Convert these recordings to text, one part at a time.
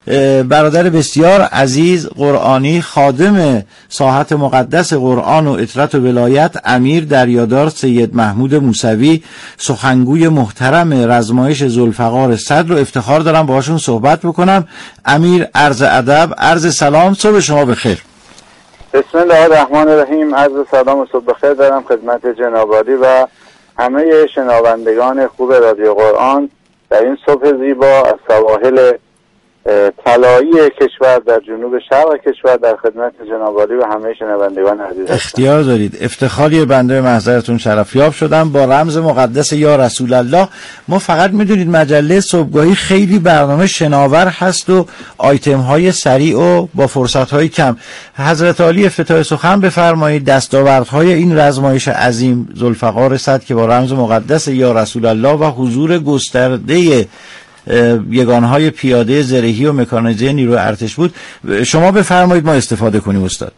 برادر بسیار عزیز قرآنی، خادم ساحت مقدس قرآن و اطرت و ولایت، امیر دریادار سید محمود موسوی، سخنگوی محترم رزمایش ذوالفقار صدر رو افتخار دارم باهاشون صحبت بکنم. امیر، عرض ادب، عرض سلام، صبح شما بخیر. بسم الله الرحمن الرحیم. عرض سلام و صبح بخیر دارم خدمت جناب عالی و همه شنوندگان خوب رادیو قرآن در این صبح زیبا از سواحل طلایی کشور در جنوب شرق کشور، در خدمت جناب عالی و همه شنوندگان عزیز. اختیار دارید. افتخاری بنده محضرتون شرفیاب شدم با رمز مقدس یا رسول الله. ما فقط میدونید مجله صبحگاهی خیلی برنامه شناور هست و آیتم های سریع و با فرصت های کم. حضرت عالی افتتاح سخن بفرمایید. دستاوردهای این رزمایش عظیم ذوالفقار صدر که با رمز مقدس یا رسول الله و حضور گسترده یگانهای پیاده زرهی و مکانیزه نیروی ارتش بود، شما بفرمایید ما استفاده کنیم استاد.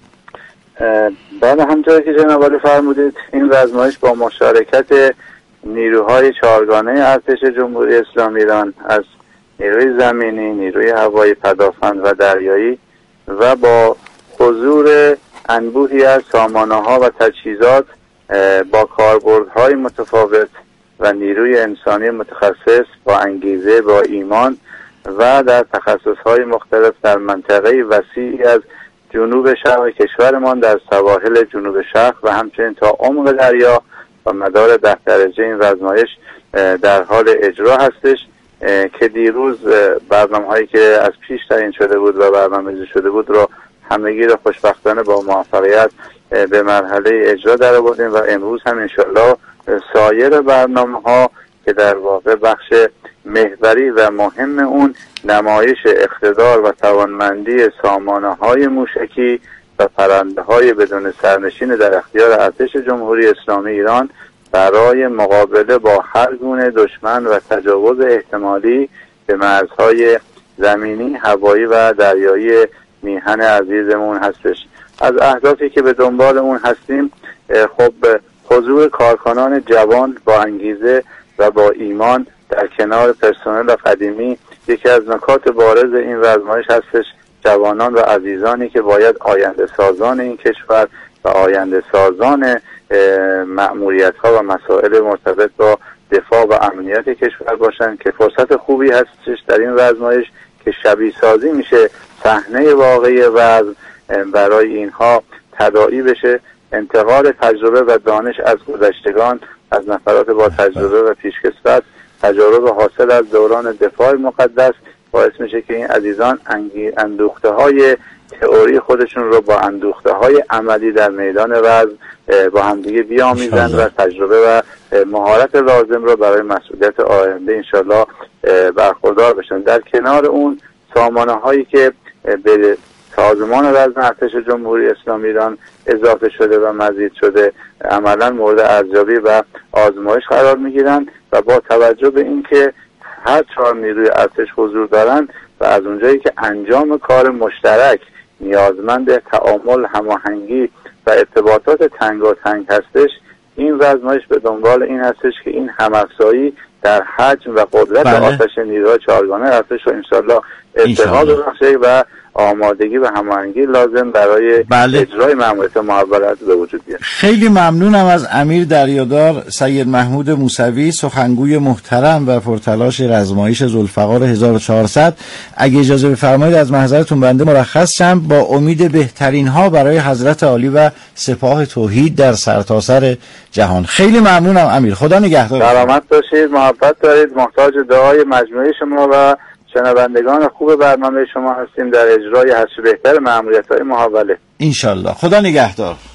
بله، همونطور که جناب عالی فرمودید این رزمایش با مشارکت نیروهای چهارگانه ارتش جمهوری اسلامی ایران از نیروی زمینی، نیروی هوایی، پدافند و دریایی و با حضور انبوهی از سامانه‌ها و تجهیزات با کاربردهای متفاوت و نیروی انسانی متخصص با انگیزه، با ایمان و در تخصصهای مختلف در منطقه وسیعی از جنوب شرق کشورمان در سواحل جنوب شرق و همچنین تا عمق دریا و مدار 10 درجه این رزمایش در حال اجرا هستش که دیروز برنامه‌هایی که از پیش تعیین شده بود و برنامه‌ریزی شده بود رو همگی را خوشبختانه با موفقیت به مرحله اجرا درآوردیم و امروز هم انشالله سایر برنامه‌ها که در واقع بخش محوری و مهم اون نمایش اقتدار و توانمندی سامانه‌های موشکی و پرنده‌های بدون سرنشین در اختیار ارتش جمهوری اسلامی ایران برای مقابله با هر گونه دشمن و تجاوز احتمالی به مرزهای زمینی، هوایی و دریایی میهن عزیزمون هستش. از اهدافی که به دنبال اون هستیم، خب حضور کارکنان جوان با انگیزه و با ایمان در کنار پرسنل قدیمی یکی از نکات بارز این رزمایش هستش. جوانان و عزیزانی که باید آینده سازان این کشور و آینده سازان مأموریت‌ها و مسائل مرتبط با دفاع و امنیت کشور باشند که فرصت خوبی هستش در این رزمایش که شبیه سازی میشه صحنه واقعی وزن برای اینها تداعی بشه. انتقال تجربه و دانش از گذشتگان، از نفرات با تجربه و پیشکسوت، تجارب حاصل از دوران دفاع مقدس باعث میشه که این عزیزان اندوخته های تئوری خودشون رو با اندوخته های عملی در میدان وزن با همدیگه بیامیزن و تجربه و مهارت لازم رو برای مسئولیت آینده انشالله برخوردار بشن. در کنار اون سامانه هایی که به سازمان وزن ارتش جمهوری اسلامی ایران اضافه شده و مزید شده عملا مورد ارزیابی و آزمایش قرار میگیرن و با توجه به اینکه هر 4 نیروی ارتش حضور دارن و از اونجایی که انجام کار مشترک نیازمند تعامل، هماهنگی و ارتباطات تنگاتنگ هستش، این رزمایش به دنبال این هستش که این همافزایی در حجم و قدرت آتش نیروهای چهارگانه ارتش رو انشالله ارتقا ببخشه و آمادگی و هماهنگی لازم برای اجرای مأموریت محولات به وجود بیاد. خیلی ممنونم از امیر دریادار سید محمود موسوی، سخنگوی محترم و پرتلاش رزمایش ذوالفقار 1400. اگه اجازه بفرمایید از محضرتون بنده مرخص شم با امید بهترین ها برای حضرت عالی و سپاه توحید در سرتاسر جهان. خیلی ممنونم امیر، خدا نگهدار. سلامت باشید، محبت دارید. محتاج دعای مجموعه شما و شنوندگان خوب برنامه شما هستیم در اجرای هرچه بهتر مأموریت‌های محوله. انشالله. خدا نگهدار.